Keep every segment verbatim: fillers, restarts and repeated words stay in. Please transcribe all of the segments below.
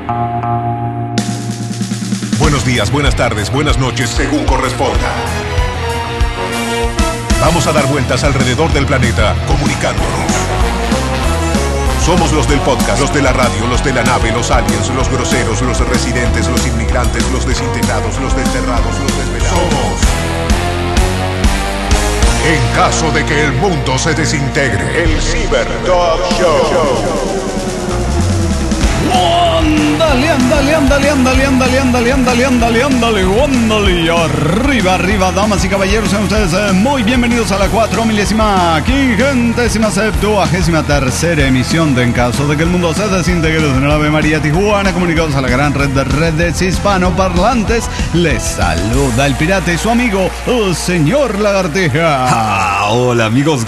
Buenos días, buenas tardes, buenas noches, según corresponda. Vamos a dar vueltas alrededor del planeta, comunicándonos. Somos los del podcast, los de la radio, los de la nave, los aliens, los groseros, los residentes, los inmigrantes, los desintegrados, los desterrados, los desvelados. Somos. En caso de que el mundo se desintegre, el Cyber Dog Show. Ándale, ándale, ándale, ándale, ándale, ándale, ándale, ándale, ándale, ándale, arriba, arriba, damas y caballeros, sean ustedes eh, muy bienvenidos a la cuatro milésima, quingentésima, septuagésima tercera emisión de En Caso de que el Mundo se Desintegre de la Ave María Tijuana, comunicados a la gran red de redes hispanoparlantes. Les saluda el pirata y su amigo, el señor Lagartija. Ah, hola, amigos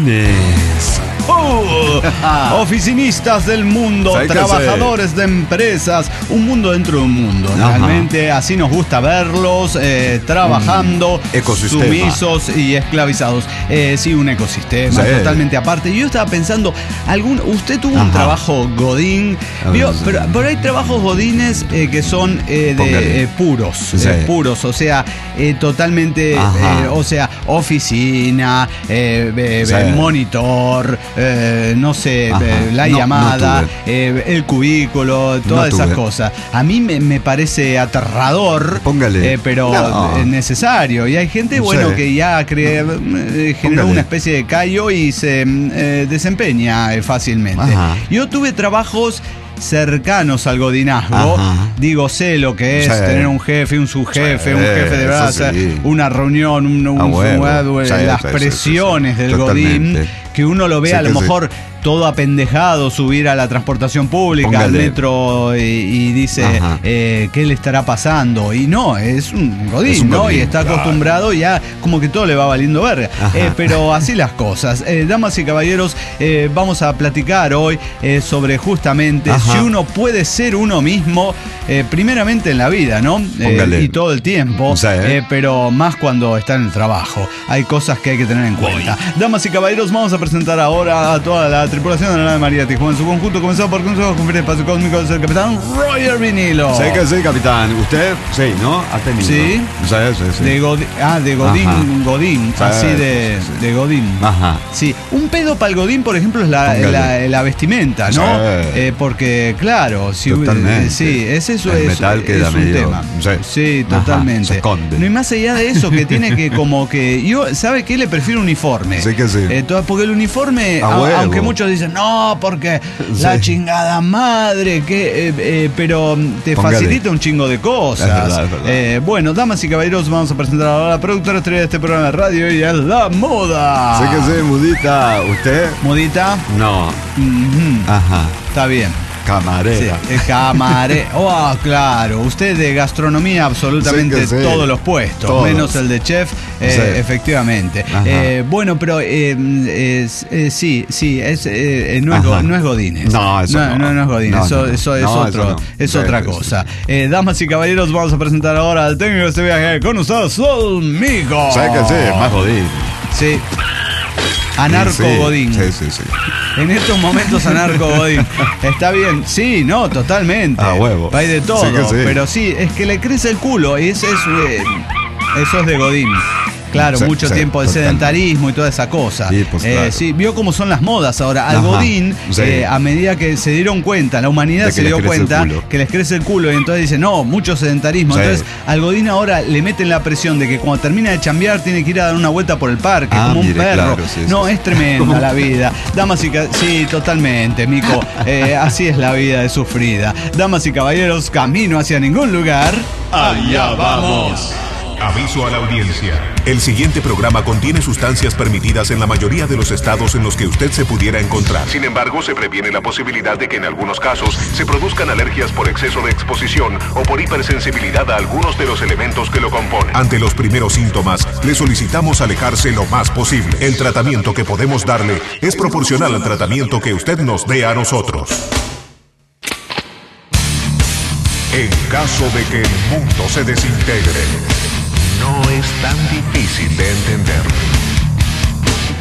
godines. Uh, oficinistas del mundo, trabajadores de empresas, un mundo dentro de un mundo. Ajá. Realmente así nos gusta verlos, eh, trabajando, sumisos y esclavizados. Eh, sí, un ecosistema sí. Totalmente aparte. Yo estaba pensando, algún, usted tuvo Ajá. un trabajo godín, ¿vio? Pero, pero hay trabajos godines eh, que son eh, de eh, puros, sí. eh, puros, o sea, eh, totalmente, eh, o sea, oficina, eh, eh, sí. monitor. Eh, no sé, eh, la no, llamada, no eh, el cubículo, todas no esas cosas. A mí me, me parece aterrador, eh, pero no. necesario. Y hay gente, no bueno, sé. que ya crea, eh, generó Póngale. una especie de callo y se eh, desempeña eh, fácilmente. Ajá. Yo tuve trabajos cercanos al godinazgo. Ajá. Digo, sé lo que es sí. tener un jefe, un subjefe, sí. un jefe de verdad, sí. una reunión, un, un, un, un, sí, las sí, presiones sí, sí, sí. del Totalmente. godín, que uno lo ve sí, a lo mejor sí. todo apendejado, subir a la transportación pública, Póngale. al metro y, y dice, eh, ¿qué le estará pasando? Y no, es un godín, es un ¿no? Godín, y está claro. acostumbrado ya como que todo le va valiendo verga. Eh, pero así las cosas. Eh, damas y caballeros, eh, vamos a platicar hoy eh, sobre justamente Ajá. si uno puede ser uno mismo, eh, primeramente en la vida, ¿no? Eh, y todo el tiempo, o sea, ¿eh? Eh, pero más cuando está en el trabajo. Hay cosas que hay que tener en cuenta. Uy. Damas y caballeros, vamos a presentar ahora a toda la tripulación de la nave María Tijuana en su conjunto, comenzado por Consejo de Conferencia de Espacio Cósmico del capitán Roger Vinilo. Sé que sí, capitán. Usted, sí, ¿no? Ha tenido. Sí. Sí, sí, sí. De Godín, ah, de Godín, Ajá. Godín, sí, así de, sí. de Godín. Ajá. Sí. Un pedo para el Godín, por ejemplo, es la, la, la vestimenta, ¿no? Sí. Eh, porque, claro, si totalmente. Eh, sí, es eso, el es, metal es queda un medio, tema. Sí, sí totalmente. Ajá, se esconde. No, y más allá de eso, que tiene que como que yo, ¿sabe qué? Le prefiero uniforme. Sí que sí. Eh, todo, porque el uniforme, a, aunque muchos dicen, no, porque sí. la chingada madre, que, eh, eh, pero te Póngale. facilita un chingo de cosas. Es verdad, es verdad. Eh, bueno, damas y caballeros, vamos a presentar ahora a la productora estrella de este programa de radio y es la Moda. Sí que sí, Mudita. ¿Usted? ¿Mudita? No. Mm-hmm. Ajá. Está bien. Camarera. Sí, camarera. Oh, claro. Usted de gastronomía absolutamente sí sí. todos los puestos, todos. menos el de chef, eh, sí. efectivamente. Eh, bueno, pero eh, es, eh, sí, sí, es, eh, no, es go, no es Godínez. No, eso no. No, no, no es Godínez. No, eso, no, eso, no. eso es, no, otro, eso no. es sí, otra sí, cosa. Sí. Eh, damas y caballeros, vamos a presentar ahora al técnico de este viaje con ustedes, Solmigo. ¿Sabes que sí? Más Godín. Sí. Anarco sí, Godín. Sí, sí, sí. En estos momentos Anarco Godín. Está bien, sí, no, totalmente. A huevo. Hay de todo, sí sí. pero sí, es que le crece el culo y eso es, eh, eso es de Godín. Claro, sí, mucho sí, tiempo de sedentarismo y toda esa cosa. Sí, pues, claro. eh, sí, vio cómo son las modas ahora. Al Ajá, Godín, sí. eh, a medida que se dieron cuenta, la humanidad se dio cuenta que les crece el culo y entonces dice, no, mucho sedentarismo. Sí. Entonces, al Godín ahora le meten la presión de que cuando termina de chambear tiene que ir a dar una vuelta por el parque, ah, como mire, un perro. Claro, sí, no, sí, es tremenda la vida. Damas y caballeros, sí, totalmente, Mico. Eh, así es la vida de sufrida. Damas y caballeros, camino hacia ningún lugar. Allá vamos. Aviso a la audiencia. El siguiente programa contiene sustancias permitidas en la mayoría de los estados en los que usted se pudiera encontrar. Sin embargo, se previene la posibilidad de que en algunos casos se produzcan alergias por exceso de exposición o por hipersensibilidad a algunos de los elementos que lo componen. Ante los primeros síntomas, le solicitamos alejarse lo más posible. El tratamiento que podemos darle es proporcional al tratamiento que usted nos dé a nosotros. En caso de que el mundo se desintegre, no es tan difícil de entender.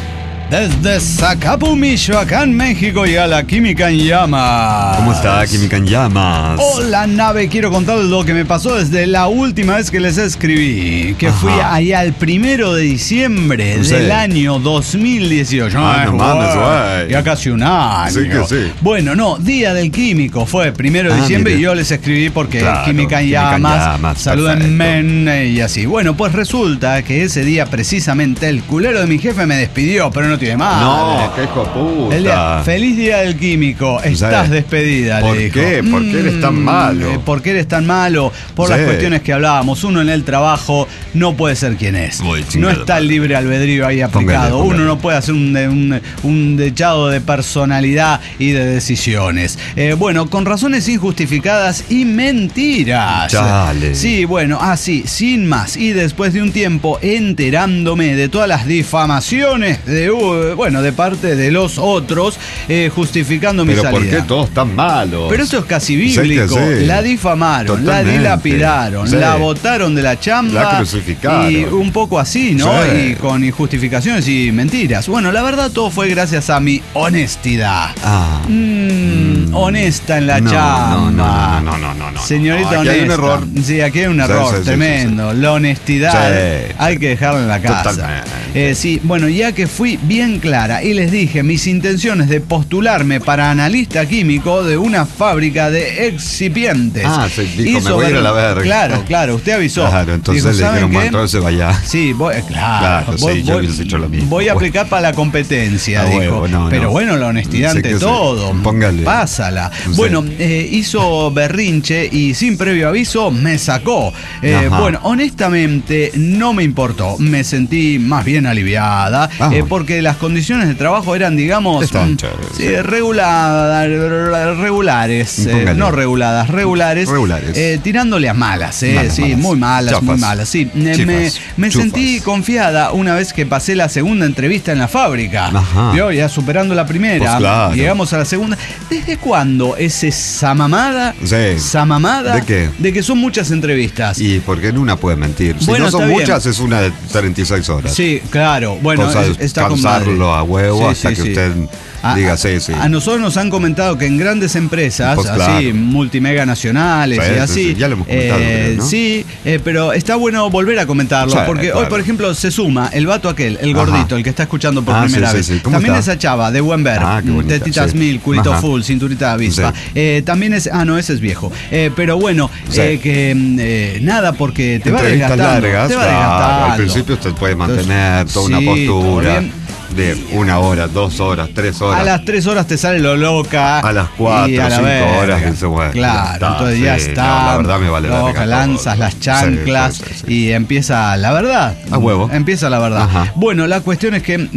Desde Zacapu, Michoacán, México, y a la Química en Llamas. ¿Cómo está, Química en Llamas? Hola, nave. Quiero contarles lo que me pasó desde la última vez que les escribí. Que Ajá. fui allá el primero de diciembre sí. del año dos mil dieciocho. Ah, no mames, güey. Ya casi un año. Sí que sí. Bueno, no, Día del Químico fue primero de ah, diciembre mire. Y yo les escribí porque claro, Química en Llamas, salúdenme y así. Bueno, pues resulta que ese día precisamente el culero de mi jefe me despidió, pero no tiene más. No, qué hijo puta. El día, feliz Día del Químico. Estás despedida, ¿Por le dijo. qué? ¿Por qué eres tan malo? ¿Por qué eres tan malo? Por sí. las cuestiones que hablábamos. Uno en el trabajo no puede ser quien es. No está el libre albedrío ahí aplicado. Póngale, póngale. Uno no puede hacer un, un, un dechado de personalidad y de decisiones. Eh, bueno, con razones injustificadas y mentiras. Dale. Sí, bueno, así, sin más. Y después de un tiempo enterándome de todas las difamaciones de, uh, bueno, de parte de los otros, eh, justificando mi salida. Pero ¿por qué todos tan malos? Pero eso es casi bíblico. Sí, sí. La difamaron, totalmente. La dilapidaron, sí. la botaron de la chamba. La crucificaron. Y un poco así, ¿no? Sí. Y con injustificaciones y mentiras. Bueno, la verdad todo fue gracias a mi honestidad. Ah. Mm, mm. Honesta en la no, chamba. No, no, no, no, no, no. Señorita no, aquí honesta. Hay un error. Sí, aquí hay un error sí, sí, tremendo. Sí, sí, sí. La honestidad sí. hay que dejarla en la casa. Eh, sí, bueno, ya que fui bien clara y les dije mis intenciones de postularme para analista químico de una fábrica de excipientes. Ah, se dijo, me voy a ir a la verga. Claro, claro, usted avisó. Claro, entonces dijo, le dijeron, bueno, entonces vaya. Sí, voy, claro. Claro, voy, sí, yo hubiese hecho lo mismo. Voy a aplicar para la competencia, ah, dijo. Huevo, no, Pero no. bueno, la honestidad ante todo. Sí. Póngale. Pásala. Sí. Bueno, eh, hizo berrinche y sin previo aviso me sacó. Eh, bueno, honestamente no me importó. Me sentí más bien aliviada eh, porque las condiciones de trabajo eran, digamos, mm, sí, regular, regulares. Eh, no reguladas, regulares. Regulares. Eh, tirándole a malas, eh, malas, sí, malas. muy malas, Chafas. muy malas. Sí, Chifas. me, me Chufas. sentí confiada una vez que pasé la segunda entrevista en la fábrica. Ajá. Yo ya superando la primera, pues claro. llegamos a la segunda. ¿Desde cuándo es esa mamada? Sí. ¿Esa mamada? ¿De qué? De que son muchas entrevistas. Y porque en una puede mentir. Si bueno, no son bien. muchas, es una de treinta y seis horas. Sí, claro. Bueno, cosa es, está cansarlo a huevo sí, hasta sí, que sí. usted a, diga sí, sí. A nosotros nos han comentado que en grandes empresas, pues así, claro. multimega nacionales sí, y así. Sí, sí. Ya lo hemos comentado, eh, creo, ¿no? Sí, eh, pero está bueno volver a comentarlo. Sí, porque claro. hoy, por ejemplo, se suma el vato aquel, el gordito, Ajá. el que está escuchando por ah, primera sí, vez. sí, sí. También está? esa chava de buen ver, ah, tetitas sí. mil, culito Ajá. full, cinturita de avispa. Sí. Eh, también es, ah, no, ese es viejo. Eh, pero bueno, sí. eh, que eh, nada, porque te va desgastando. Largas, te va claro, desgastando. al principio usted puede mantener Entonces, toda una sí, postura de una hora, dos horas, tres horas. A las tres horas te sale lo loca. A las cuatro, y a la cinco verga. horas. Dice, bueno, claro, está, entonces sí, ya está. No, la verdad me vale la loca, lanzas todo. las chanclas sí, sí, sí. y empieza la verdad. A huevo. Empieza la verdad. Ajá. Bueno, la cuestión es que eh,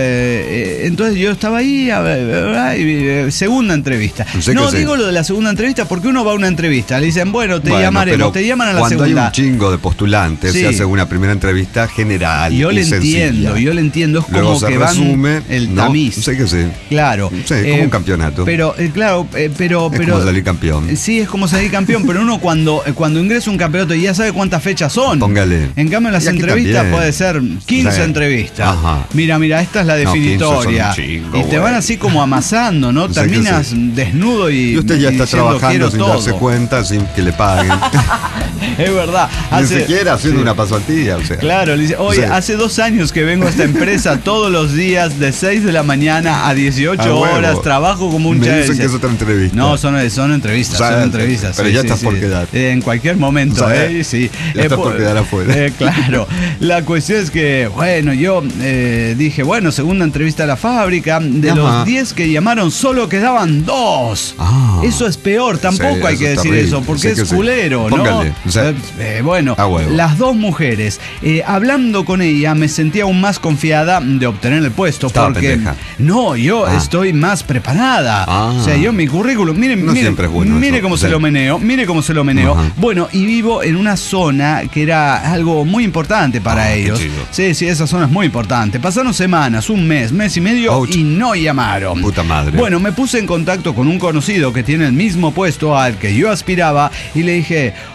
eh, entonces yo estaba ahí, a ver, eh, segunda entrevista. Sé no sí. digo lo de la segunda entrevista porque uno va a una entrevista, le dicen, bueno, te bueno, llamaremos, te llaman a la cuando segunda. Cuando hay un chingo de postulantes, sí. se hace una primera entrevista general. Yo y le sencilla. entiendo, yo le entiendo, es Luego como se que resume, van el no, tamiz. Sé que sí. Claro. Sí, eh, como un campeonato. Pero, eh, claro, eh, pero. Es pero como salir campeón. Sí, es como salir campeón, pero uno cuando, eh, cuando ingresa a un campeonato ya sabe cuántas fechas son. Póngale. En cambio, en las entrevistas también. Puede ser quince sí. entrevistas. Ajá. Mira, mira, esta es la definitoria. No, chingo, y te güey. van así como amasando, ¿no? Sí, Terminas sí. desnudo y. Y usted ya y está diciendo, trabajando sin todo. darse cuenta, sin que le paguen. Es verdad. Hace, Ni siquiera haciendo sí. una pasantía, o sea. Claro, le dice, oye, sí. hace dos años que vengo a esta empresa todos los días de seis de la mañana a dieciocho horas, trabajo como un Me chavo. dicen que es otra entrevista. No, son, son entrevistas, o sea, son entrevistas. Pero sí, ya sí, estás sí. por quedar. Eh, en cualquier momento, o sea, ¿eh? Sí. Ya eh, estás por quedar afuera. Eh, claro. La cuestión es que, bueno, yo eh, dije, bueno, segunda entrevista a la fábrica, de Ajá. los diez que llamaron, solo quedaban dos. Ah. Eso es peor, tampoco sí, hay que decir terrible. Eso, porque sí es culero, sí. ¿no? Póngale, o sea, eh, bueno, ah, bueno, las dos mujeres, eh, hablando con ella, me sentía aún más confiada de obtener el puesto. Estaba porque pendeja. no, yo ah. estoy más preparada. Ah. O sea, yo mi currículum, miren, no miren, siempre es bueno mire eso. cómo o sea, se lo meneo, mire cómo se lo meneo. Ajá. Bueno, y vivo en una zona que era algo muy importante para ah, ellos. Sí, sí, esa zona es muy importante. Pasaron semanas, un mes, mes y medio Ouch. y no llamaron. Puta madre. Bueno, me puse en contacto con un conocido que tiene el mismo puesto al que yo aspiraba y le dije, oye,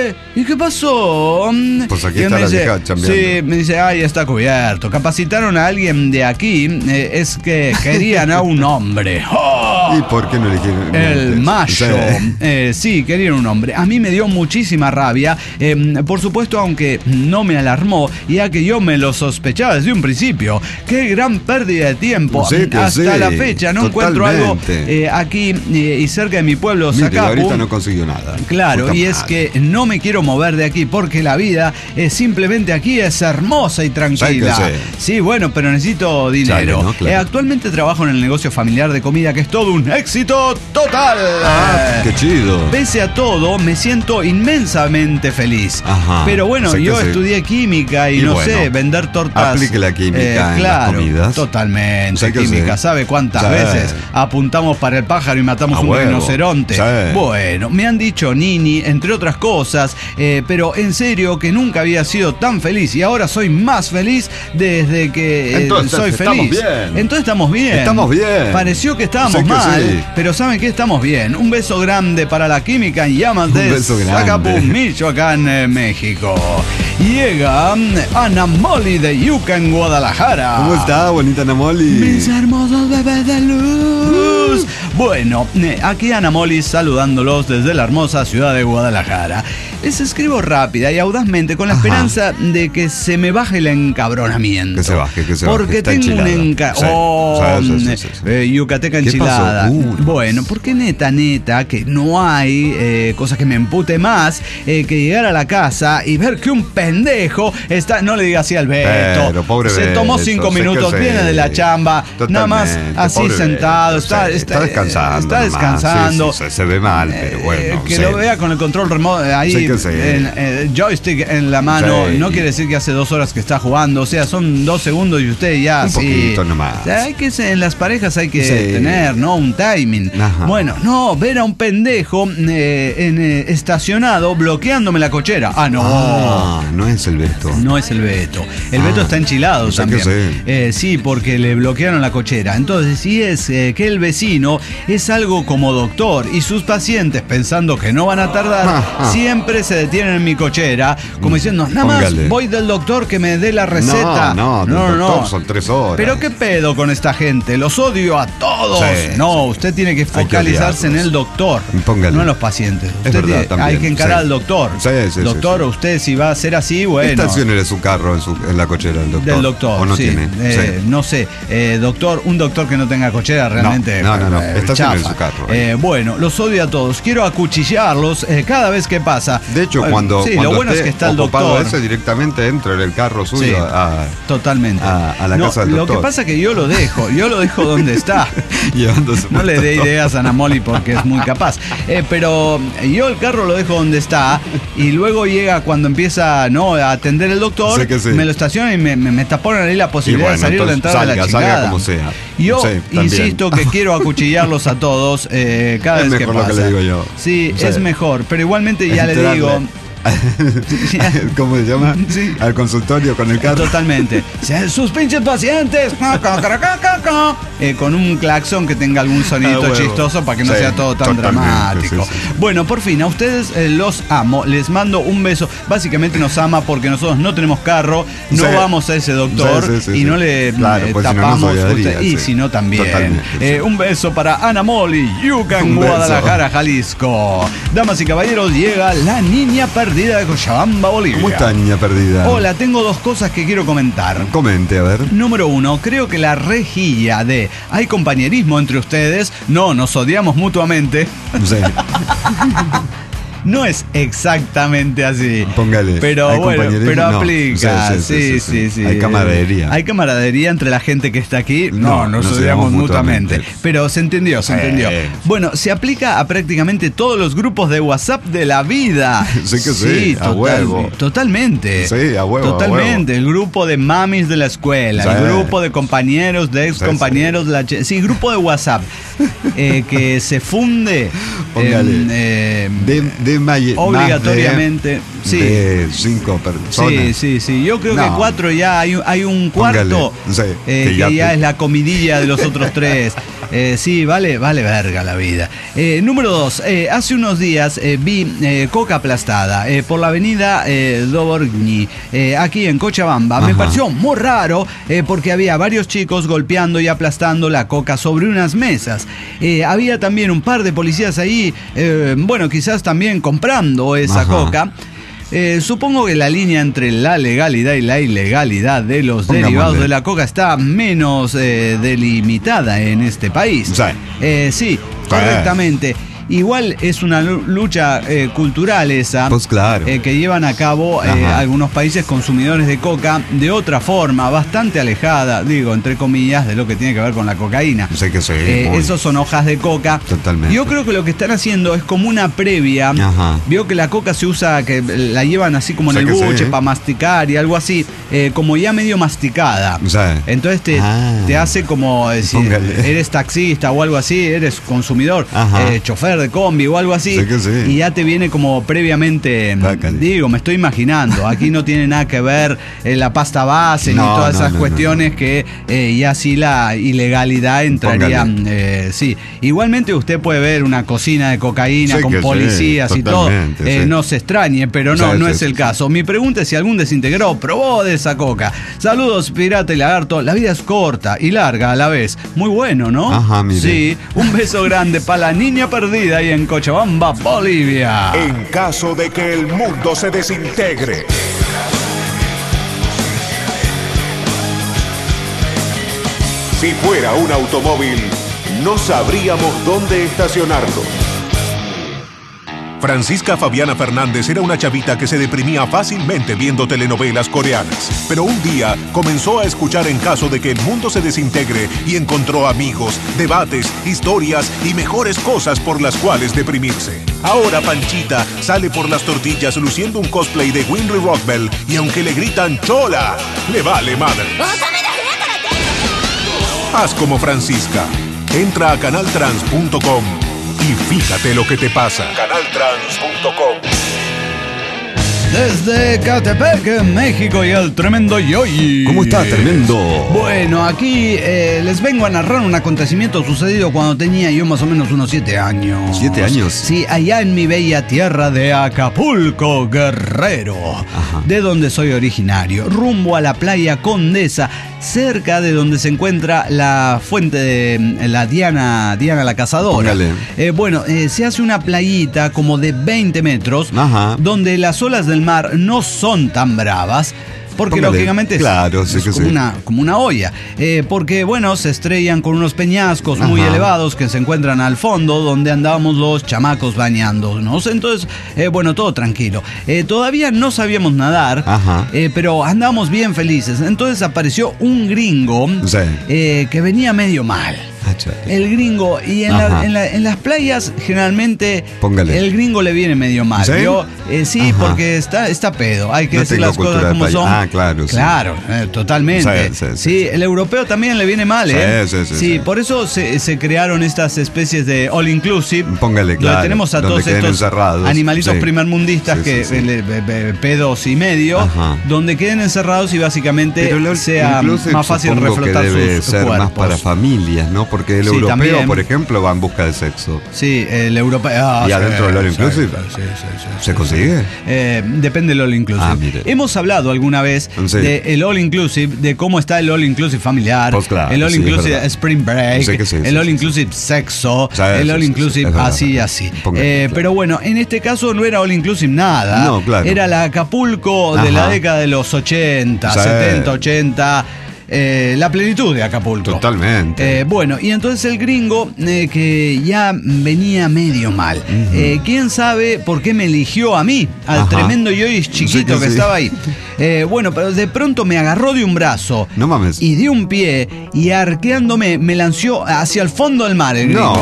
eh, ¿y qué pasó? Pues aquí Y está me la dice, vieja chambeando. sí, me dice, ay, está cubierto. Capacitaron a alguien de aquí, eh, es que querían a un hombre. ¡Oh! ¿Y por qué no eligieron? El macho. Sí. Eh, sí, querían un hombre. A mí me dio muchísima rabia. Eh, por supuesto, aunque no me alarmó, ya que yo me lo sospechaba desde un principio. Qué gran pérdida de tiempo. Sí, que Hasta sí, la fecha no encuentro algo eh, aquí eh, y cerca de mi pueblo, Mire, Zacapu. ahorita no consiguió nada. Claro, Puta y es madre. que no me quiero mover de aquí porque la vida es simplemente aquí es hermosa y tranquila. Sí, que sí. Sí, bueno, pero necesito dinero. Sale, ¿no? Claro. Eh, actualmente trabajo en el negocio familiar de comida que es todo un éxito total. Ah, qué chido. Pese a todo, me siento inmensamente feliz. Ajá, Pero bueno, sé que yo sí. estudié química y, Y no bueno, sé, vender tortas. aplique la química en claro, las comidas. Totalmente, Sé que química. sí. ¿Sabe cuántas Sí. veces apuntamos para el pájaro y matamos A un huevo. rinoceronte? Sí. Bueno, me han dicho Nini, entre otras cosas, eh, pero en serio que nunca había sido tan feliz y ahora soy más feliz desde que eh, Entonces, soy estamos feliz. bien. Entonces estamos bien. Estamos bien. Pareció que estábamos Sé que mal, sí. pero ¿saben qué? Estamos bien. Un beso grande para la química en llamas Un de beso grande. Zacapu, Michoacán, eh, México. Llega mm, Ana Molly de Yuca en Guadalajara. ¿Cómo está, bonita Namoli? Mis hermosos bebés de luz. Bueno, eh, aquí Ana Molly saludándolos desde la hermosa ciudad de Guadalajara. Les escribo rápida y audazmente con la Ajá. esperanza de que se me baje el encabronamiento. Que se baje, que se baje. Porque Está tengo enchilada. un enca... Sí, Oh, sí, sí, sí, sí, sí. eh, yucateca ¿Qué enchilada. pasó? Uh, Bueno, porque neta, neta, que no hay eh, cosa que me empute más eh, que llegar a la casa y ver que un pendejo está... No le diga así al Beto. Pero, pobre Se tomó Beto, cinco sé que minutos, sí. viene de la chamba, nada más Totalmente, así pobre sentado, Beto, está, sí, está, está descansando está nomás. descansando. Sí, sí, se- se ve mal, pero bueno, Eh, que sí. lo vea con el control remoto ahí, Sí que sí. en, eh, joystick en la mano, Sí. no quiere decir que hace dos horas que está jugando, o sea, son dos segundos y usted ya Un así. poquito nomás. O sea, hay que ser- en las parejas hay que Sí. tener, ¿no? Un timing. Ajá. Bueno, no, ver a un pendejo eh, en, eh, estacionado bloqueándome la cochera. Ah, no. Ah, no es el Beto. No es el Beto. El Ah, Beto está enchilado o sea también. que sí. Eh, sí, porque le bloquearon la cochera. Entonces, si es eh, que el vecino es algo como doctor y sus pacientes, pensando que no van a tardar, Ah, ah. siempre se detienen en mi cochera, como diciendo, nada más Póngale. voy del doctor que me dé la receta. No, no, del doctor son tres horas. Pero qué pedo con esta gente, los odio a todos. Sí, no, usted tiene que focalizarse en odiarlos. el doctor, Póngale. no en los pacientes. Usted verdad, tiene- también, hay que encarar sí. al doctor. Sí, sí, sí, doctor, sí. usted si va a ser así, bueno. Estacione su carro en, su, en la cochera del doctor. Del doctor, ¿O no sí. tiene? Eh, Sí. No sé, eh, doctor, un doctor que no tenga cochera realmente. No, no, no, eh, estacione chafa. su carro. Eh, bueno, los odio a todos. Quiero acuchillarlos eh, cada vez que pasa. De hecho, Eh, cuando, sí, cuando lo bueno es esté que está el ocupado doctor. ese, directamente entra en el carro suyo Sí. a, Totalmente. a- a la No, casa del lo doctor. que pasa es que yo lo dejo, yo lo dejo donde está. llevándose No le puesto dé todo. ideas a Ana Molly porque es muy capaz. Eh, pero yo el carro lo dejo donde está y luego llega cuando empieza no a atender el doctor, Sé que sí. me lo estaciona y me, me, me taponan ahí la posibilidad bueno, de salir o de entonces entrar a la salga, salga chingada. como sea. Yo Sí, también. insisto que quiero acuchillarlos a todos eh, cada Es vez que mejor lo pasa. que le digo yo. Sí, Sí. es mejor, pero igualmente ya le Entrarle. digo. ¿Cómo se llama? Sí. Al consultorio con el carro. Totalmente. Sus pinches pacientes. Eh, con un claxon que tenga algún sonidito Ah, huevo. chistoso para que no Sí, sea todo tan totalmente, dramático. sí, sí, sí. Bueno, por fin, a ustedes eh, los amo. Les mando un beso. Básicamente nos ama porque nosotros no tenemos carro, no Sí. vamos a ese doctor Sí, sí, sí, y sí. no le Claro, eh, pues si no, tapamos. nos odiaría, usted- y sí. si no, también. Totalmente, Eh, sí. un beso para Ana Molly, Yuca en Un beso. Guadalajara, Jalisco. Damas y caballeros, llega la niña perdida de Cochabamba, Bolivia. ¿Cómo está, niña perdida? Hola, tengo dos cosas que quiero comentar. Comente, a ver. Número uno, creo que la rejilla de hay compañerismo entre ustedes, no, nos odiamos mutuamente, Sí. no es exactamente así. Póngale. Pero ¿Hay bueno, compañerismo? pero No. aplica. Sí, Sí sí, sí, sí, sí, sí, sí. Hay camaradería. Hay camaradería entre la gente que está aquí. No, No, nos nos odiamos odiamos mutuamente. mutuamente. Pero se entendió, se Sí. entendió. Bueno, se aplica a prácticamente todos los grupos de WhatsApp de la vida. Sí que sí, a huevo. Totalmente. Sí, a huevo, a Totalmente. El grupo de mamis de la escuela, Sí. el grupo de compañeros, de ex Sí, compañeros de la... che- Sí, grupo de WhatsApp eh, que se funde. Póngale. en, eh, De, de may- obligatoriamente. Más de, sí. de cinco personas. Sí, sí, sí. Yo creo no. que cuatro ya hay, hay un cuarto sí, eh, que que ya, ya te... es la comidilla de los otros tres. Eh, sí, vale, vale verga la vida. Eh, número dos. Eh, hace unos días eh, vi eh, coca aplastada eh, por la avenida eh, Dobrogny, eh, aquí en Cochabamba. Ajá. Me pareció muy raro eh, porque había varios chicos golpeando y aplastando la coca sobre unas mesas. Eh, había también un par de policías ahí, eh, bueno, quizás también comprando esa Ajá. coca. Eh, supongo que la línea entre la legalidad y la ilegalidad de los Pongámosle. derivados de la coca está menos eh, delimitada en este país. Sí, eh, sí correctamente. Igual es una lucha eh, cultural esa, pues claro. eh, que llevan a cabo eh, algunos países consumidores de coca de otra forma, bastante alejada, digo, entre comillas, de lo que tiene que ver con la cocaína. Sé que sí, eh, esos son hojas de coca. Totalmente. Yo creo que lo que están haciendo es como una previa. Ajá. Vio que la coca se usa, que la llevan así como sé en el buche sí. para masticar y algo así, eh, como ya medio masticada. Sí. Entonces te, ah. te hace como eh, si eres taxista o algo así, eres consumidor, eh, chofer de combi o algo así, sí sí. y ya te viene como previamente, Bácale. digo, me estoy imaginando, aquí no tiene nada que ver eh, la pasta base no, ni todas no, esas no, cuestiones no, no. que eh, ya sí la ilegalidad entraría, eh, sí, igualmente usted puede ver una cocina de cocaína sí con policías sí, y todo, eh, sí. no se extrañe, pero no, sí, no sí, es sí, el sí. caso. Mi pregunta es si algún desintegrado probó de esa coca. Saludos, Pirata y Lagarto, la vida es corta y larga a la vez, muy bueno, ¿no? Ajá, mire. Sí, un beso grande para la niña perdida ahí en Cochabamba, Bolivia. En caso de que el mundo se desintegre. Si fuera un automóvil, no sabríamos dónde estacionarlo. Francisca Fabiana Fernández era una chavita que se deprimía fácilmente viendo telenovelas coreanas. Pero un día comenzó a escuchar En caso de que el mundo se desintegre y encontró amigos, debates, historias y mejores cosas por las cuales deprimirse. Ahora Panchita sale por las tortillas luciendo un cosplay de Winry Rockbell y aunque le gritan ¡Chola!, le vale madre. Haz como Francisca. Entra a canal trans punto com y fíjate lo que te pasa. canal trans punto com. Desde Catepec, México, y el tremendo Yoyi. ¿Cómo está, tremendo? Bueno, aquí eh, les vengo a narrar un acontecimiento sucedido cuando tenía yo más o menos unos siete años. ¿Siete años? Sí, allá en mi bella tierra de Acapulco, Guerrero. Ajá. De donde soy originario, rumbo a la playa Condesa, cerca de donde se encuentra la fuente de la Diana, Diana la Cazadora. Eh, bueno, eh, se hace una playita como de veinte metros, Ajá. donde las olas del mar no son tan bravas. Porque Póngale. lógicamente claro, es, sí es que como, sí. una, como una olla. Eh, porque, bueno, se estrellan con unos peñascos Ajá. muy elevados que se encuentran al fondo, donde andábamos los chamacos bañándonos. Entonces, eh, bueno, todo tranquilo. Eh, todavía no sabíamos nadar, eh, pero andábamos bien felices. Entonces apareció un gringo sí. eh, que venía medio mal. El gringo, y en, la, en, la, en las playas generalmente Póngale. el gringo le viene medio mal. ¿Sí? Yo, eh, sí, Ajá. porque está, está pedo. Hay que no decir las cosas como son. Ah, claro. Claro, sí. eh, totalmente. Sí, sí, sí, sí, el europeo también le viene mal, ¿eh? Sí, sí, sí. Sí, sí. por eso se, se crearon estas especies de all inclusive. Póngale, claro. Donde tenemos a todos estos encerrados. animalitos sí. primermundistas sí, sí, que sí, sí. Le, be, be, pedos y medio, Ajá. donde queden encerrados y básicamente sea más fácil reflotar que debe sus ser cuerpos. Más para familias, ¿no? Porque el sí, europeo, también. por ejemplo, va en busca de sexo. Sí, el europeo. Ah, y adentro del all inclusive. Sí, sí, sí, sí, ¿Se consigue? Eh, depende del all inclusive. Ah, mire. Hemos hablado alguna vez sí. de el all inclusive, de cómo está el all inclusive familiar, pues claro, el all sí, inclusive spring break, sí, sí, el all sí, inclusive sí. sexo, sí, el all sí, inclusive sí, así y así. Póngale, eh, claro. Pero bueno, en este caso no era all inclusive nada. No, claro. Era la Acapulco Ajá. de la década de los ochenta, sí. setenta, ochenta. Eh, la plenitud de Acapulco. Totalmente. Eh, bueno, y entonces el gringo eh, que ya venía medio mal. Uh-huh. Eh, ¿Quién sabe por qué me eligió a mí? Al Ajá. tremendo Yoyis chiquito sí que, que sí. estaba ahí. Eh, bueno, pero de pronto me agarró de un brazo. No mames. Y de un pie y arqueándome me lanzó hacia el fondo del mar el gringo. No.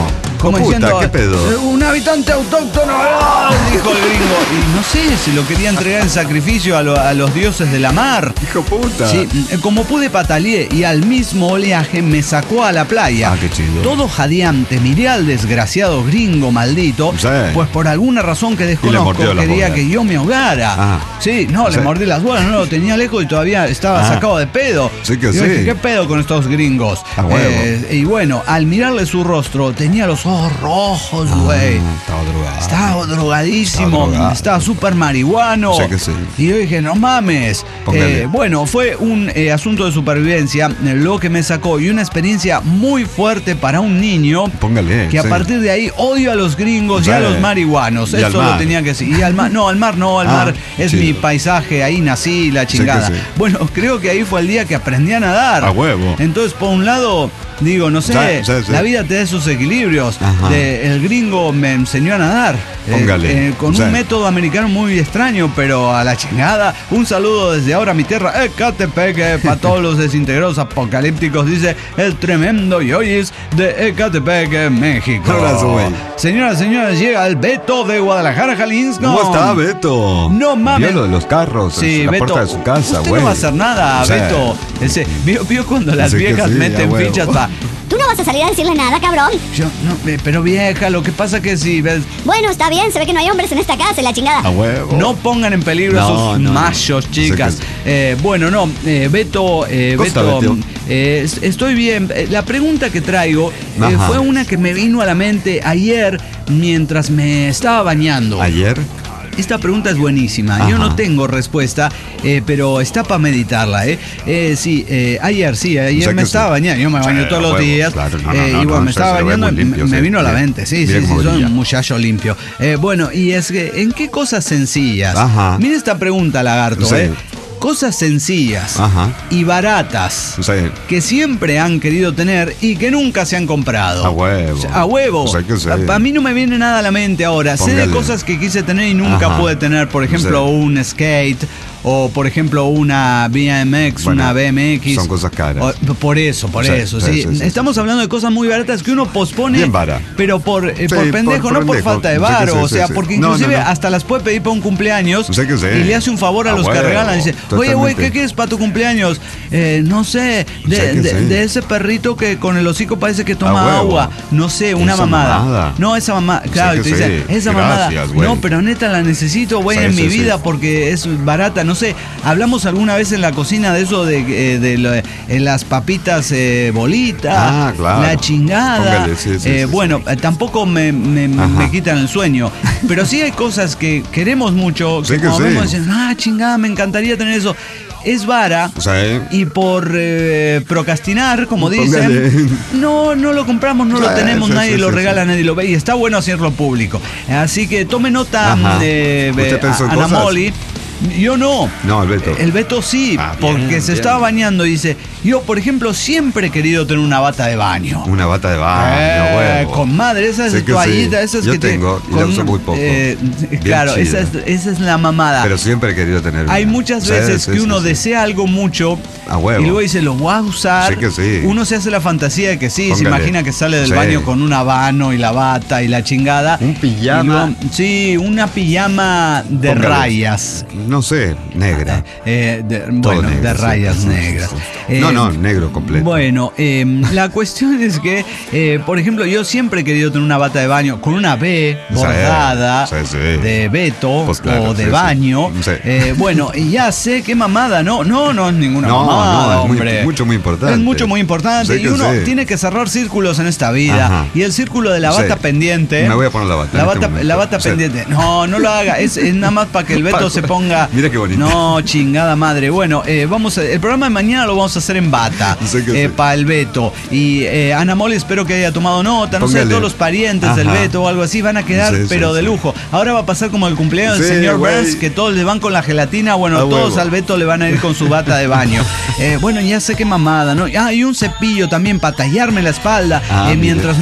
Hijo puta, diciendo, ¿qué pedo? Un habitante autóctono, dijo el gringo. Y no sé si lo quería entregar en sacrificio a, lo, a los dioses de la mar. Hijo puta. Sí, como pude pataleé y al mismo oleaje me sacó a la playa. Ah, qué chido. Todo jadeante, miré al desgraciado gringo maldito, sí. Pues por alguna razón que desconozco quería que yo me ahogara. Ah. Sí, no, sí. Le mordí las bolas, no lo tenía lejos y todavía estaba ah. sacado de pedo. Sí que y sí. Dije, ¿qué pedo con estos gringos? Ah, eh, y bueno, al mirarle su rostro, tenía los ojos rojos, güey. Ah, estaba drogado. Estaba drogadísimo, estaba súper marihuano. Sí que sí. Y yo dije, no mames. Eh, bueno, fue un eh, asunto de supervivencia, lo que me sacó y una experiencia muy fuerte para un niño. Póngale. Que a sí. partir de ahí odio a los gringos sí. y a los marihuanos. Y Eso lo tenía que decir. Y al mar, no, al mar no, al ah, mar es chido. Mi paisaje, ahí nací, la chingada. Sí sí. Bueno, creo que ahí fue el día que aprendí a nadar. A huevo. Entonces, por un lado, digo, no sé, sí, sí, sí. La vida te da esos equilibrios. De, el gringo me enseñó a nadar. Póngale. Eh, eh, con sí. un método americano muy extraño, pero a la chingada. Un saludo desde ahora a mi tierra, Ecatepec, para todos los desintegrados apocalípticos, dice el tremendo Yoyis de Ecatepec, México. Abrazo, güey. Señoras, señores, llega el Beto de Guadalajara, Jalisco. ¿Cómo está, Beto? No mames. Vio lo de los carros, sí, en la Beto, puerta de su casa, güey. No va a hacer nada, sí. Beto. Ese, vio, vio cuando las viejas sí, meten fichas para... Tú no vas a salir a decirle nada, cabrón. Yo, no, pero vieja, lo que pasa que si ves... Bueno, está bien, se ve que no hay hombres en esta casa, la chingada. A huevo. No pongan en peligro a no, esos no, machos, no. chicas. Que... Eh, bueno, no, eh, Beto, eh, Beto, Beto? Eh, estoy bien. La pregunta que traigo eh, fue una que me vino a la mente ayer mientras me estaba bañando. ¿Ayer? Esta pregunta es buenísima. Ajá. Yo no tengo respuesta, eh, pero está para meditarla. ¿eh? Eh, sí, eh, ayer sí, ayer o sea me estaba sí. bañando. Yo me baño sí, todos los huevo, días. Claro, no, no, eh, no, y bueno, no, me estaba bañando y me, me vino a la mente. Sí, sí, sí, soy un muchacho limpio. Eh, bueno, y es que, ¿en qué cosas sencillas? Ajá. Mira esta pregunta, lagarto. Sí. ¿eh? Cosas sencillas Ajá. y baratas sí. que siempre han querido tener y que nunca se han comprado. A huevo. O sea, a huevo. O sea, que sí. a, a mí no me viene nada a la mente ahora. Póngale. Sé de cosas que quise tener y nunca Ajá. pude tener. Por ejemplo, sí. un skate. O, por ejemplo, una B M X, bueno, una B M X. Son cosas caras. O, por eso, por sí, eso. Sí, sí, sí, Estamos sí. hablando de cosas muy baratas que uno pospone. Bien vara. Pero por, eh, sí, por pendejo, por, por no por falta de varo. Sí, sí, o sea, sí, porque sí. inclusive no, no, no. hasta las puede pedir para un cumpleaños. Sé que sí. Y le hace un favor a, a los huevo, que regalan. Dice, oye, güey, ¿qué quieres para tu cumpleaños? Eh, no sé, de, sé de, sí. de ese perrito que con el hocico parece que toma agua. No sé, una mamada. mamada. No, esa mamada. Claro, y te dice, sí. esa Gracias, mamada. Güey. No, pero neta la necesito, güey, en mi vida porque es barata. No sé, hablamos alguna vez en la cocina de eso de, de, de, de, de las papitas eh, bolitas, ah, claro. la chingada. Póngale, sí, sí, eh, sí, bueno, sí. tampoco me, me, me quitan el sueño, pero sí hay cosas que queremos mucho, que, sí que como sí. vemos dicen, ah, chingada, me encantaría tener eso. Es vara sí. y por eh, procrastinar, como Póngale. dicen, no, no lo compramos, no sí, lo tenemos, sí, nadie sí, lo sí, regala, sí. nadie lo ve y está bueno hacerlo público. Así que tome nota, eh, Ana Molly. Yo no. No, el Beto. El Beto sí, ah, bien, porque se bien. estaba bañando y dice, yo, por ejemplo, siempre he querido tener una bata de baño. Una bata de baño, eh, huevo. Con madre, esa es toallita, sí. esa es yo que tengo, te... y la uso muy poco. Eh, claro, esa es, esa es la mamada. Pero siempre he querido tener una. Hay muchas sí, veces sí, que sí, uno sí. desea algo mucho a huevo. y luego dice, lo voy a usar. Sí que sí. Uno se hace la fantasía de que sí, Póngale. se imagina que sale del sí. baño con un habano y la bata y la chingada. Un pijama. Luego, sí, una pijama de Póngale. rayas. No sé, negra. Eh, de, bueno, negro, de rayas sí, negras. Sí, sí. No, eh, no, negro completo. Bueno, eh, la cuestión es que, eh, por ejemplo, yo siempre he querido tener una bata de baño con una B bordada sí, sí, sí. de Beto pues claro, o de sí, baño. Sí. Eh, bueno, y ya sé qué mamada, no, no, no es ninguna no, mamada, no, es hombre. Muy, mucho, muy importante. Es mucho, muy importante. Y uno sí. tiene que cerrar círculos en esta vida. Ajá. Y el círculo de la bata sí. pendiente. Me voy a poner la bata. La bata, este la bata sí. pendiente. No, no lo haga. Es, es nada más para que el Beto se ponga. Mira qué bonito. No, chingada madre. Bueno, eh, vamos a, el programa de mañana lo vamos a hacer en bata. Sí eh, para el Beto. Y eh, Ana Mole espero que haya tomado nota. No Póngale. sé, todos los parientes Ajá. del Beto o algo así van a quedar, sí, pero sí, de sí. lujo. Ahora va a pasar como el cumpleaños del sí, señor güey. Burns, que todos le van con la gelatina. Bueno, a todos huevo. al Beto le van a ir con su bata de baño. eh, bueno, ya sé qué mamada, ¿no? Ah, y un cepillo también para tallarme la espalda ah, eh, mientras me va.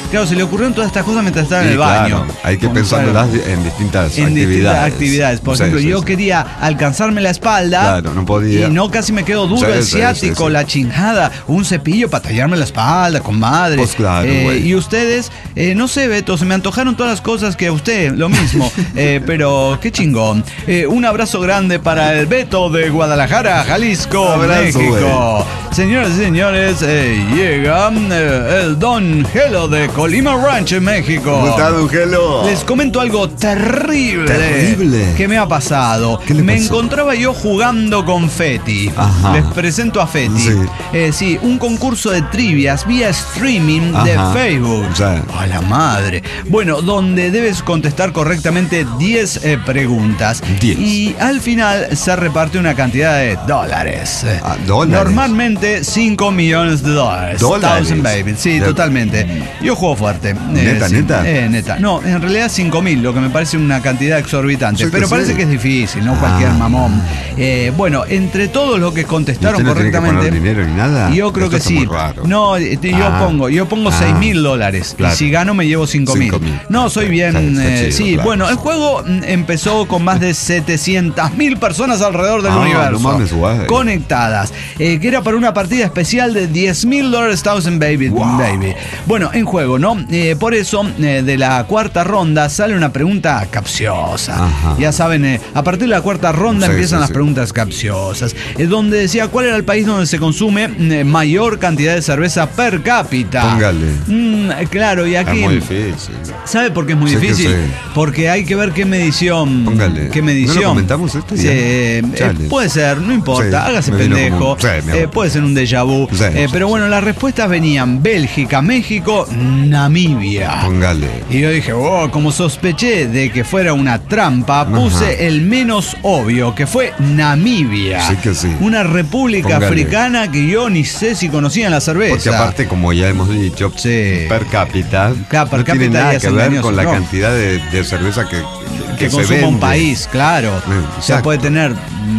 claro, se le ocurrieron todas estas cosas mientras estaba Sí, en el baño. claro, hay que pensarlas en distintas en actividades. distintas actividades. Por Sí, ejemplo, sí, yo sí. quería alcanzarme la espalda. Claro, no podía. Y no, casi me quedo duro, Sí, el sí, ciático, sí, sí. la chingada. Un cepillo para tallarme la espalda, compadre. Pues claro, Eh, güey. y ustedes, eh, no sé, Beto, se me antojaron todas las cosas que a usted, lo mismo. Eh, pero qué chingón. Eh, un abrazo grande para el Beto de Guadalajara, Jalisco, Abrazo, México. Señoras y señores, eh, llega eh, el Don Gelo de Colima Ranch en México. ¿Cómo está, Don Gelo? Les comento algo terrible, Terrible. que me ha pasado. ¿Qué le me pasó? encontraba yo jugando con Feti. Ajá. Les presento a Feti. Sí. Eh, sí, un concurso de trivias vía streaming Ajá. de Facebook. Sí. A la madre. Bueno, donde debes contestar correctamente diez eh, preguntas. diez. Y al final se reparte una cantidad de dólares. Ah, ¿dólares? Normalmente cinco millones de dólares. ¿Dólares? Thousand baby. Sí, De- totalmente. Yo juego fuerte. ¿Neta, sí. neta? Eh, neta. No, en realidad cinco mil, lo que me parece una cantidad exorbitante. Sí que pero sí. parece que es difícil, no cualquier Ah. mamón. Eh, bueno, entre todos los que contestaron ¿Usted no tiene que correctamente. poner dinero ni nada? Yo creo Esto que está sí. muy raro. No, eh, yo Ah. pongo, yo pongo Ah. seis mil dólares. Claro. Y si gano me llevo cinco mil. cinco mil. No, soy Ok, bien. está- está eh, chido, sí, claro. bueno, el juego mm, empezó con más de setecientas mil personas alrededor del Ah, universo. no mames, guay. Conectadas. Eh, que era para una partida especial de diez mil dólares Thousand Baby. Wow. Baby. Bueno, en juego, ¿no? Eh, por eso, eh, de la cuarta ronda sale una pregunta capciosa. Ajá. Ya saben, eh, a partir de la cuarta ronda Sí, empiezan sí, las sí. preguntas capciosas. Eh, donde decía cuál era el país donde se consume eh, mayor cantidad de cerveza per cápita. Póngale. Mm, claro, y Es aquí. muy difícil. ¿Sabe por qué es muy Sí que difícil? sí. Porque hay que ver qué medición. Póngale. ¿Qué medición? ¿No lo comentamos esto Sí, ya? eh, Chale. puede ser, no importa, Sí, hágase me vino pendejo. como un- sí, mi amor. Eh, puede ser un déjà vu. Sí, Eh, sí, pero sí. bueno, las respuestas venían Bélgica, México, Namibia. Póngale. Y yo dije, oh, como sospeché de que fuera una trampa, puse Ajá. el menos obvio, que fue Namibia. Sí que sí. Una república Póngale. africana que yo ni sé si conocían la cerveza. Porque aparte, como ya hemos dicho, Sí. per cápita, Claro, per no tiene cápita nada ya es que ver engañoso, con la ¿no? cantidad de, de cerveza que, que, que se consuma un vende. país, claro. Eh, O sea, exacto. puede tener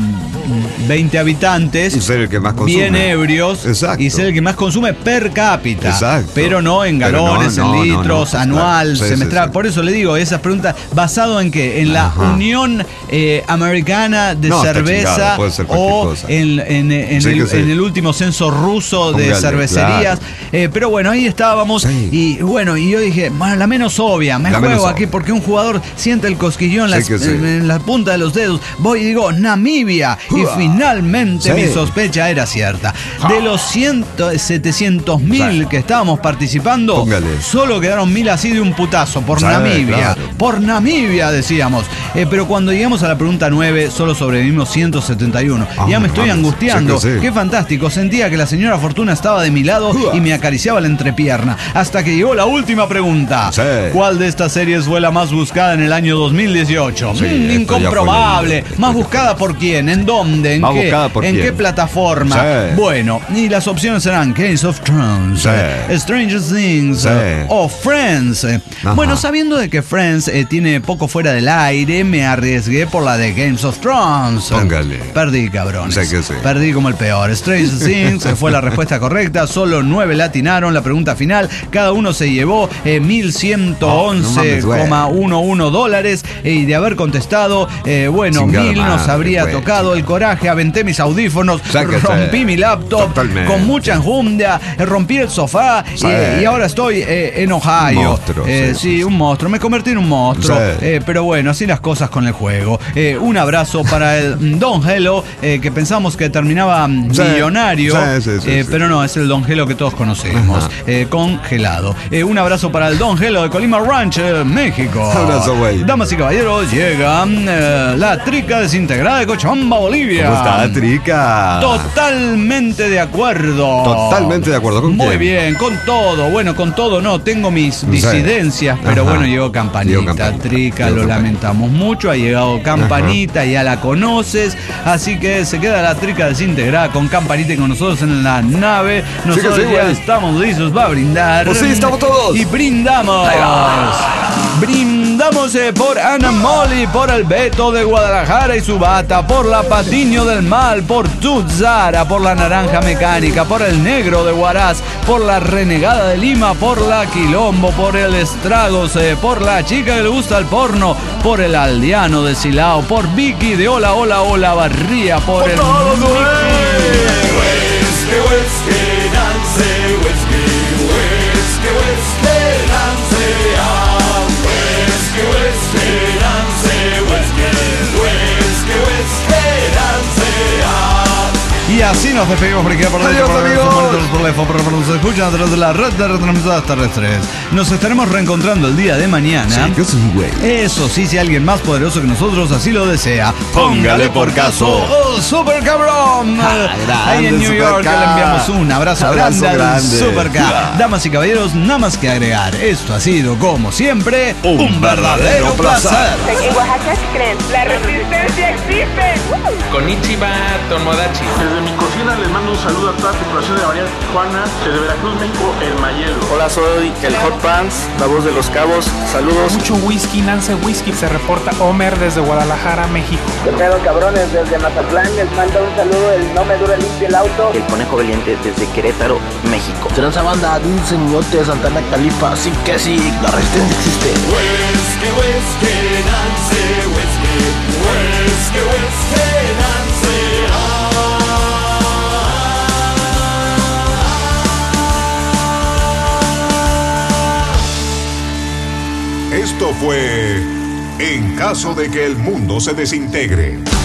mm, veinte habitantes, Y ser el que más consume. bien ebrios, Exacto. y ser el que más consume per cápita. Exacto. Pero no en Pero no, galones, no, en no, no, litros, pues anual, claro. Sí, semestral. sí, sí. Por eso le digo, esas preguntas, ¿basado en qué? En la Ajá. Unión eh, Americana de No, está Cerveza chingado, puede ser cualquier o cosa. en, en- en Sí el, que sí. en el último censo ruso de Póngale, cervecerías. claro. Eh, pero bueno, ahí estábamos. Sí. Y bueno, y yo dije, bueno, la menos obvia, me La juego menos aquí obvia. porque un jugador siente el cosquillón en, Sí las- que sí. en- en la punta de los dedos. Voy y digo, Namibia. Y Uah. finalmente Sí. mi sospecha era cierta. De los setecientos mil Sí. que estábamos participando, Póngale. solo quedaron mil así de un putazo por Sí, Namibia. claro. Por Namibia, decíamos. Eh, pero cuando llegamos a la pregunta nueve, solo sobrevivimos ciento setenta y uno. Ah, ya me estoy mames. angustiando. Sí que sí. Qué fantástico. Sentía que la señora Fortuna estaba de mi lado Uah. y me acariciaba la entrepierna. Hasta que llegó la última pregunta. Sí. ¿Cuál de estas series fue la más buscada en el año dos mil dieciocho? Sí, Mm, esto ya fue incomprobable. leído. Esto ¿Más ya buscada por quién? ¿En dónde? ¿En Más qué? buscada por ¿En quién. qué plataforma? Sí. Bueno, y las opciones serán Games of Thrones, Sí. eh, Stranger Things Sí. eh, o Friends. Eh, Ajá. Bueno, sabiendo de que Friends eh, tiene poco fuera del aire, me arriesgué por la de Games of Thrones. Póngale. Perdí, cabrones. Sí que sí. Perdí como el peor. Stranger Things eh, fue la respuesta correcta. Solo nueve latinaron la pregunta final. Cada uno se llevó eh, mil ciento once coma once dólares. eh, y de haber contestado, eh, bueno, Chingada mil nos madre, habría güey, tocado el coraje. Aventé mis audífonos, Sáquese. rompí mi laptop Totalmente. con mucha enjundia, eh, rompí el sofá y, Sí. y ahora estoy eh, en Ohio. Un monstruo, Eh, sí, sí, sí, un monstruo. Me convertí en un monstruo. Sí. Eh, pero bueno, así las cosas con el juego. Eh, un abrazo para el mm, Don Hello, eh, que pensamos que terminaba mm, Sí. millonario. Sí, sí, sí, eh, sí. Pero no, es el Don Hello que todos conocemos. Ajá. Eh, congelado. Eh, un abrazo para el Don Hello de Colima Ranch, eh, México. Abrazo, güey. Damas y caballeros, llega eh, la trica desintegrada de Cochabamba, Bolivia. ¿Cómo está, Trica? Totalmente de acuerdo. Totalmente de acuerdo. ¿Con Muy quién? bien, con todo. Bueno, con todo no, tengo mis disidencias, pero Ajá. bueno, llegó Campanita. Llegó Campanita, Trica, llegó lo Campanita. lamentamos mucho. Ha llegado Campanita, ya la conoces. Así que se queda la Trica desintegrada con Campanita y con nosotros en la nave. Nosotros sí, ya güey. estamos listos para brindar. Pues sí, estamos todos. Y brindamos. Brindamos. Brindamos eh, por Ana Molly, por el Beto de Guadalajara y su bata, por la Patiño del Mal, por Tutzara, por la Naranja Mecánica, por el Negro de Huaraz, por la Renegada de Lima, por la Quilombo, por el Estragos, eh, por la Chica que le gusta el porno, por el Aldeano de Silao, por Vicky de Hola Hola Hola Barría, por, por el todo Whisky, whisky, whisky, dance, whisky, whisky, whisky, dance, ah, whisky, whisky, dance, whisky, whisky, whisky, dance, ah. Y así nos despedimos por aquí. Adiós, amigos. Nos escuchan a través de la red de retransmisoras terrestres. Nos estaremos reencontrando el día de mañana. Sí, sí, güey. Eso sí, si alguien más poderoso que nosotros así lo desea, póngale por caso. Oh, Super Cabrón. Ah, grande, ahí en New York le enviamos un abrazo, abrazo grande, grande al Super K. Damas y caballeros, nada más que agregar. Esto ha sido, como siempre, un, un verdadero placer. En Oaxaca, ¿qué creen? La resistencia existe. Konnichiwa, Tomodachi. Desde mi cocina les mando un saludo a toda la tripulación de la Bahía de Tijuana, desde Veracruz, México, el Mayelo. Hola, soy el Hot Pants, la voz de los Cabos. Saludos. Mucho whisky, Nance Whisky. Se reporta Homer desde Guadalajara, México. ¿Qué pedo, cabrones? Desde Mazatlán les mando un saludo, el No Me Dura Limpio el Auto. El Conejo Valiente desde Querétaro, México. Transa banda, un señote de Santana Califa, así que sí, la resistencia existe. Whisky, whisky, Nance Whisky. Whisky, whisky, Nance. Esto fue En caso de que el mundo se desintegre.